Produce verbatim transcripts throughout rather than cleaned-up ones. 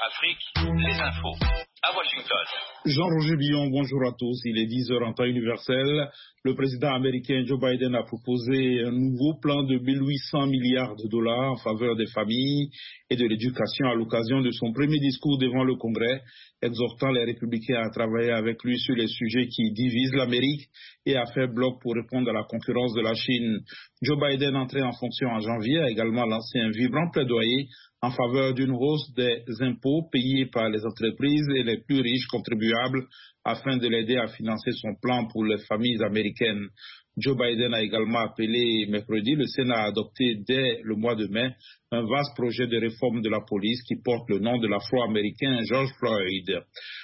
Afrique, les infos. À Washington. Jean-Roger Billon, bonjour à tous. Il est dix heures en temps universel. Le président américain Joe Biden a proposé un nouveau plan de mille huit cents milliards de dollars en faveur des familles et de l'éducation à l'occasion de son premier discours devant le Congrès, exhortant les républicains à travailler avec lui sur les sujets qui divisent l'Amérique et à faire bloc pour répondre à la concurrence de la Chine. Joe Biden, entré en fonction en janvier, a également lancé un vibrant plaidoyer en faveur d'une hausse des impôts payés par les entreprises et les plus riches contribuables afin de l'aider à financer son plan pour les familles américaines. Joe Biden a également appelé mercredi le Sénat à adopter dès le mois de mai un vaste projet de réforme de la police qui porte le nom de l'Afro-Américain George Floyd.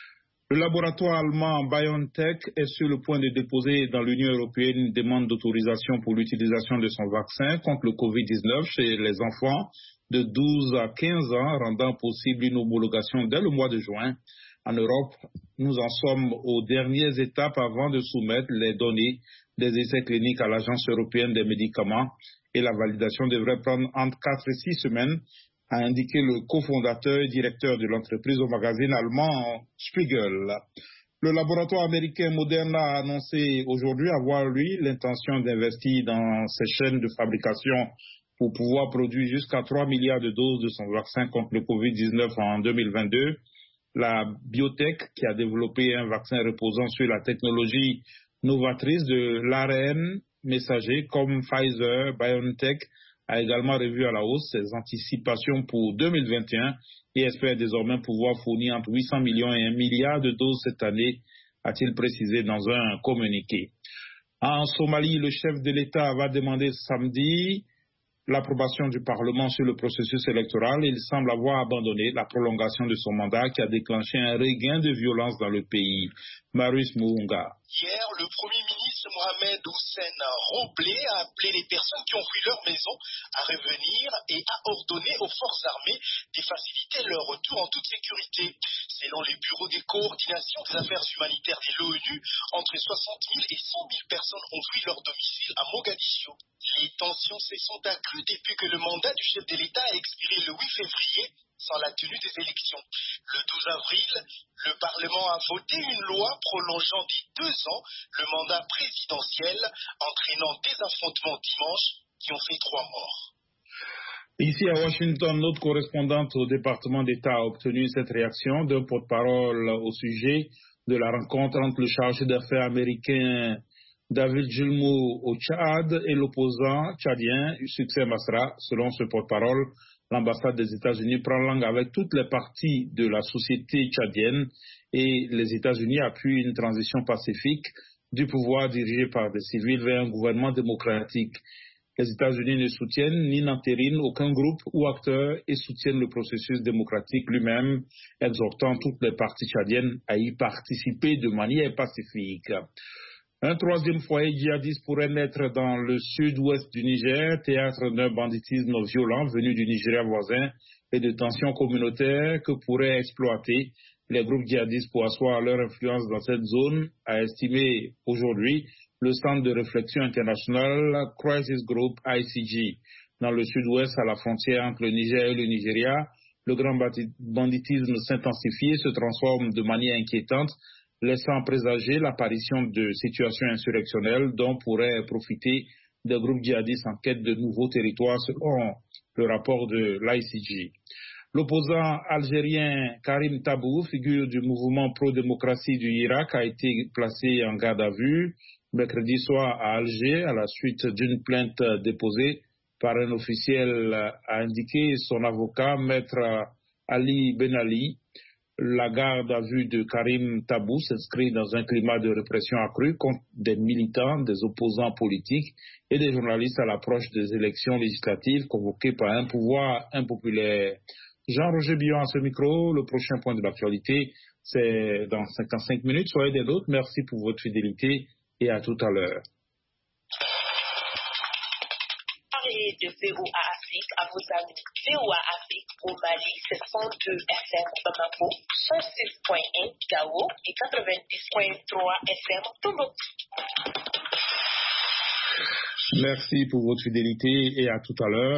Le laboratoire allemand BioNTech est sur le point de déposer dans l'Union européenne une demande d'autorisation pour l'utilisation de son vaccin contre le covid dix-neuf chez les enfants de douze à quinze ans, rendant possible une homologation dès le mois de juin. En Europe, nous en sommes aux dernières étapes avant de soumettre les données des essais cliniques à l'Agence européenne des médicaments et la validation devrait prendre entre quatre et six semaines, a indiqué le cofondateur et directeur de l'entreprise au magazine allemand Spiegel. Le laboratoire américain Moderna a annoncé aujourd'hui avoir, lui, l'intention d'investir dans ses chaînes de fabrication pour pouvoir produire jusqu'à trois milliards de doses de son vaccin contre le covid dix-neuf en deux mille vingt-deux. La biotech, qui a développé un vaccin reposant sur la technologie novatrice de l'A R N messager comme Pfizer, BioNTech, a également revu à la hausse ses anticipations pour deux mille vingt et un et espère désormais pouvoir fournir entre huit cents millions et un milliard de doses cette année, a-t-il précisé dans un communiqué. En Somalie, le chef de l'État va demander samedi l'approbation du Parlement sur le processus électoral. Il semble avoir abandonné la prolongation de son mandat qui a déclenché un regain de violence dans le pays. Marius Mounga. Hier, le Premier ministre Mohamed Hussein Roblé a appelé les personnes qui ont fui leur maison à revenir et a ordonné aux forces armées de faciliter leur retour en toute sécurité. Selon les bureaux de coordination des affaires humanitaires de l'ONU, entre soixante mille et cent mille personnes ont fui leur domicile à Mogadiscio. Les tensions se sont accrues depuis que le mandat du chef de l'État a expiré le huit février sans la tenue des élections. Le douze avril, le Parlement a voté une loi prolongeant de deux ans le mandat présidentiel, entraînant des affrontements dimanche qui ont fait trois morts. Ici à Washington, notre correspondante au département d'État a obtenu cette réaction d'un porte-parole au sujet de la rencontre entre le chargé d'affaires américain David Gilmour au Tchad et l'opposant tchadien Succès Masra. Selon ce porte-parole, l'ambassade des États-Unis prend langue avec toutes les parties de la société tchadienne et les États-Unis appuient une transition pacifique du pouvoir dirigé par des civils vers un gouvernement démocratique. Les États-Unis ne soutiennent ni n'entérinent aucun groupe ou acteur et soutiennent le processus démocratique lui-même, exhortant toutes les parties tchadiennes à y participer de manière pacifique. Un troisième foyer djihadiste pourrait naître dans le sud-ouest du Niger, théâtre d'un banditisme violent venu du Nigeria voisin et de tensions communautaires que pourraient exploiter les groupes djihadistes pour asseoir leur influence dans cette zone, a estimé aujourd'hui le Centre de réflexion international Crisis Group I C G. Dans le sud-ouest, à la frontière entre le Niger et le Nigeria, le grand banditisme s'intensifie et se transforme de manière inquiétante, laissant présager l'apparition de situations insurrectionnelles dont pourraient profiter des groupes djihadistes en quête de nouveaux territoires selon le rapport de l'I C G. L'opposant algérien Karim Tabou, figure du mouvement pro-démocratie du Irak, a été placé en garde à vue mercredi soir à Alger à la suite d'une plainte déposée par un officiel, a indiqué son avocat, maître Ali Ben Ali. La garde à vue de Karim Tabou s'inscrit dans un climat de répression accrue contre des militants, des opposants politiques et des journalistes à l'approche des élections législatives convoquées par un pouvoir impopulaire. Jean-Roger Billon à ce micro. Le prochain point de l'actualité, c'est dans cinquante-cinq minutes. Soyez des nôtres. Merci pour votre fidélité et à tout à l'heure. De V O A Afrique à vos amis. V O A Afrique au Mali, c'est cent deux F M Bamako, cent six point un Gao et quatre-vingt-dix point trois F M Tombouctou. Merci pour votre fidélité et à tout à l'heure.